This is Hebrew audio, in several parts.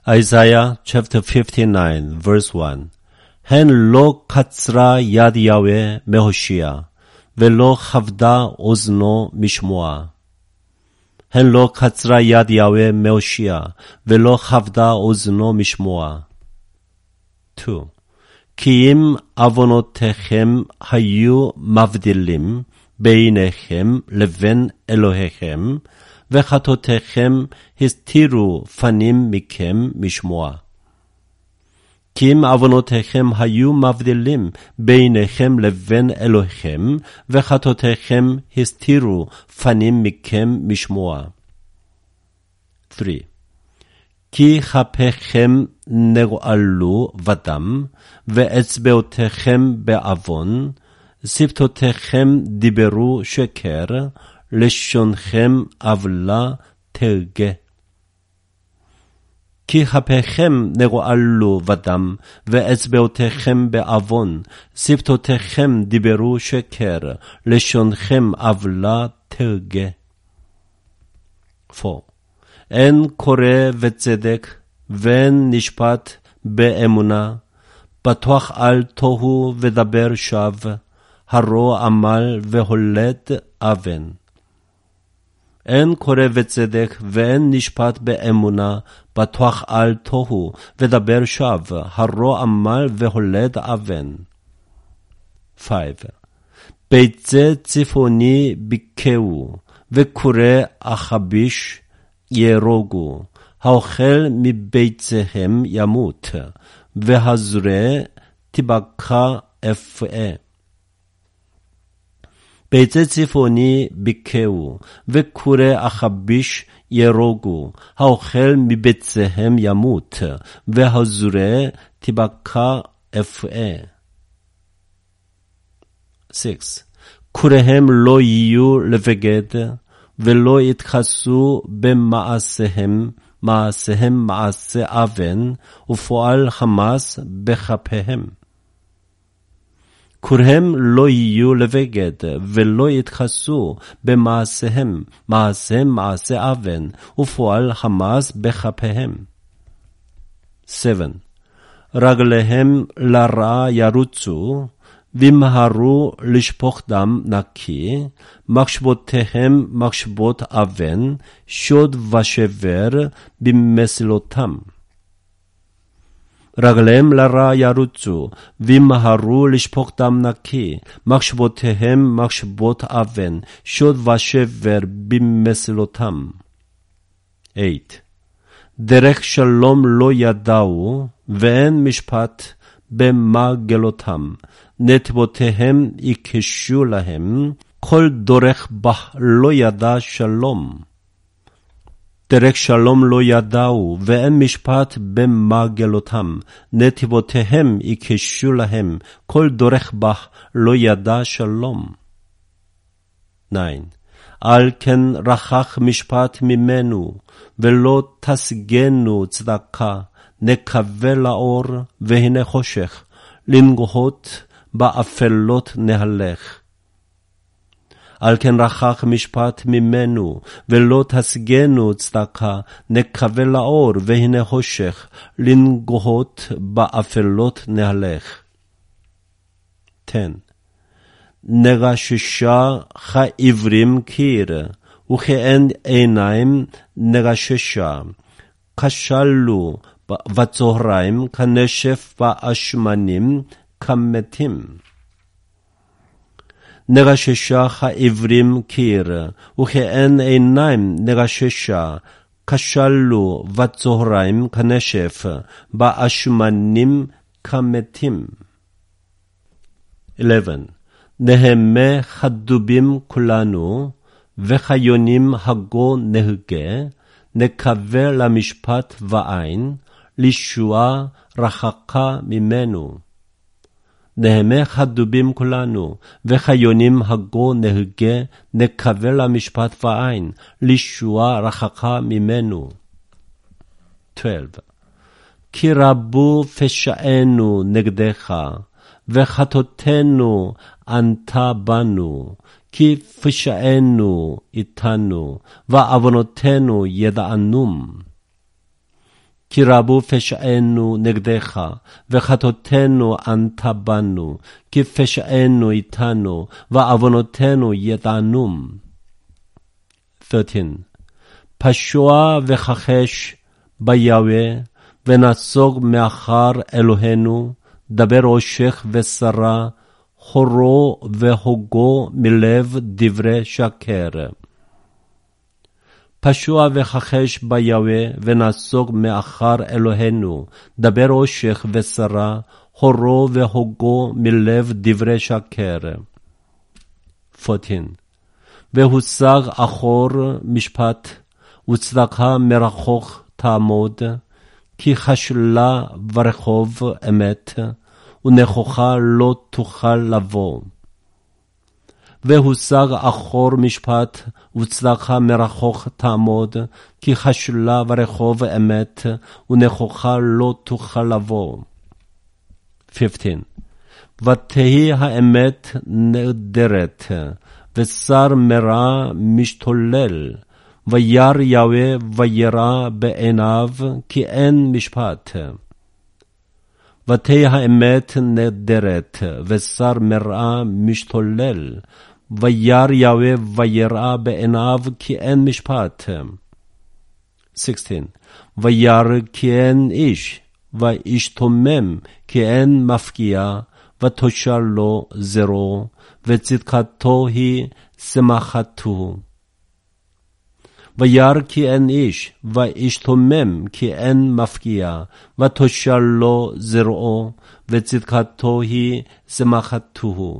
Isaiah chapter 59 verse 1 הן לא קצרה יד יהוה מהושיע, ולא כבדה אוזנו משמוע. הן לא קצרה יד יהוה מהושיע, ולא כבדה אוזנו משמוע. 2. כי אם עוונותיכם היו מבדילים ביניכם לבין אלוהיכם, וחטאותיכם הסתירו פנים מכם משמוע. כי אם עוונותיכם היו מבדילים ביניכם לבין אלוהיכם, וחטאותיכם הסתירו פנים מכם משמוע. 3. כי כפיכם נגעלו בדם, ואצבעותיכם בעוון, שפתותיכם דיברו שקר, לשונכם עוולה תרגה. כי כפיכם נגעלו בדם, ואצבעותיכם בעוון, שפתותיכם דיברו שקר, לשונכם עוולה תרגה. 4. אין קורא וצדק, ואין נשפט באמונה, בטוח אל תוהו ודבר שווא, הרוע עמל והולד אבן. אין קורא וצדק, ואין נשפט באמונה, בטוח אל תוהו ודבר שווא, הרוע עמל והולד אבן. 5. ביצי צפוני ביקהו, וקורא החביש ירוגו, האוכל מביציהם ימות, והזורע תבקע אפעה. ביצי צפוני ביקהו, וקורא החביש ירוגו, האוכל מביציהם ימות, והזורע תבקע אפעה. 6. קוריהם לא יהיו לבגד, ולא יתכסו במעשיהם, מעשיהם מעשה אבן, ופועל חמס בכפיהם. קוריהם לא יהיו לבגד, ולא יתכסו במעשיהם, מעשיהם מעשה אבן, ופועל חמס בכפיהם. 7. רגליהם לרע ירוצו, וימהרו לשפוך דם נקי, מחשבותיהם מחשבות אבן, שוד ושבר במסילותם. רגליהם לרע ירוצו, וימהרו לשפוך דם נקי, מחשבותיהם מחשבות אבן, שוד ושבר במסילותם. 8. דרך שלום לא ידעו, ואין משפט במגלותם, נתיבותיהם יקשו להם, כל דורך בה לא ידע שלום. דרך שלום לא ידעו, ואין משפט במגלותם, נתיבותיהם יקשו להם, כל דורך בה לא ידע שלום. 9. על כן רחק משפט ממנו, ולא תשגנו צדקה, נקווה לאור, והנה חושך, לנגוחות באפלות נהלך. על כן רחק משפט ממנו, ולא תשגנו צדקה, נקווה לאור, והנה חושך, לנגוחות באפלות נהלך. 10. נגששה כעברים קיר, וכאין עיניים נגששה. כשלו בצהריים כנשף באשמנים כמתים. נגששה כעברים קיר, וכאין עיניים נגששה. כשלו בצהריים כנשף באשמנים כמתים. 11. נהמה חדובים כולנו, וחיונים הגו נהגה, נקווה למשפט ועין, לישועה רחקה ממנו. נהמה חדובים כולנו, וחיונים הגו נהגה, נקווה למשפט ועין, לישועה רחקה ממנו. 12. כי רבו פשענו נגדך, וחטאותינו ענתה בנו, כי פשענו איתנו, ועוונותינו ידענום. כי רבו פשענו נגדך, וחטאותינו ענת בנו, כי פשענו איתנו, ועוונותינו ידענום. 13. פשוע וכחש ביהוה, ונסוג מאחר אלוהינו, דבר עושך ושרה, חורו והוגו מלב דברי שקר. פשוע וכחש ביהוה, ונסוג מאחר אלוהינו, דבר עושך ושרה, חורו והוגו מלב דברי שקר. 14. והושג אחור משפט, וצדקה מרחוק תעמוד, כי חשלה ורחוב אמת, ונכוחה לא תוכל לבוא. והושג אחור משפט, וצדקה מרחוק תעמוד, כי חשלה ורחוב אמת, ונכוחה לא תוכל לבוא. 15. ותהי האמת נעדרת, ושר מרע משתולל, וירא יהוה וירא בעיניו, כי אין משפט. ותהי האמת נעדרת, ושר מרע משתולל, וירא יהוה וירא בעיניו, כי אין משפט. 16. וירא כי אין איש, וישתומם כי אין מפגיע, ותושר לו זרעו, וצדקתו היא שמחתו. וירא כי אין איש, וישתומם כי אין מפגיע, ותושר לו זרעו, וצדקתו היא שמחתו.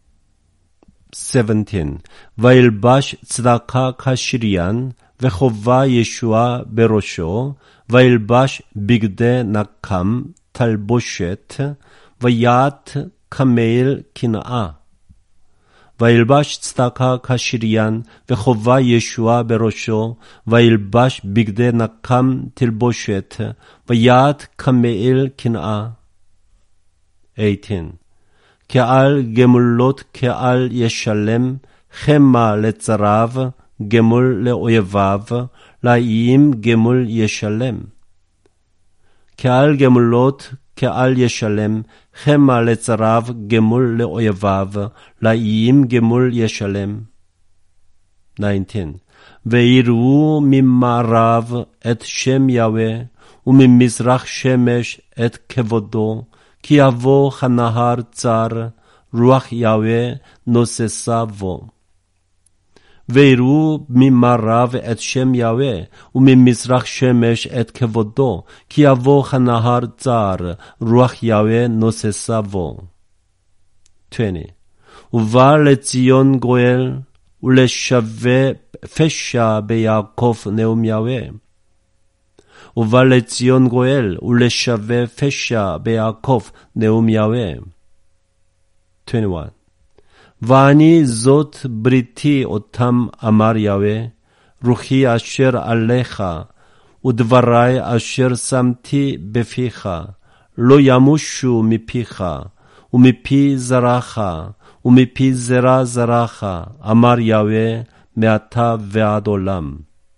17. וילבש צדקה כשריין, וחובה ישועה בראשו, וילבש בגדי נקם תלבושת, ויעט כמעיל קנאה. וילבש צדקה כשריין, וחובה ישועה בראשו, וילבש בגדי נקם תלבושת, ויעט כמעיל קנאה. 18. כעל גמולות כעל ישלם, חמה לצריו, גמול לאויביו, לאיים גמול ישלם. כעל גמולות כעל ישלם, חמה לצריו, גמול לאויביו, לאיים גמול ישלם. 19. ויראו ממערב את שם יהוה, וממזרח שמש את כבודו, כי יבוא כנהר צר, רוח יהוה נוססה בו. ויראו ממערב את שם יהוה, וממזרח שמש את כבודו, כי יבוא כנהר צר, רוח יהוה נוססה בו. 20. ובא לציון גואל, ולשווה פשע ביעקב נאום יהוה. ובא לציון גואל, ולשווה פשע ביעקב נאום יהוה. 21. ואני זאת בריתי אותם אמר יהוה, רוחי אשר עליך, ודברי אשר שמתי בפיך, לא ימושו מפיך, ומפי זרעך, ומפי זרע זרעך, אמר יהוה, מעתה ועד עולם.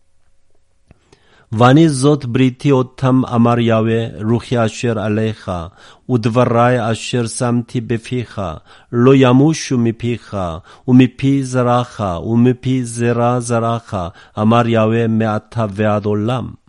ואני זאת בריתי אותם אמר יהוה, רוחי אשר עליך, ודברי אשר שמתי בפיך, לא ימושו מפיך, ומפי זרעך, ומפי זרע זרעך, אמר יהוה, מעתה ועד עולם.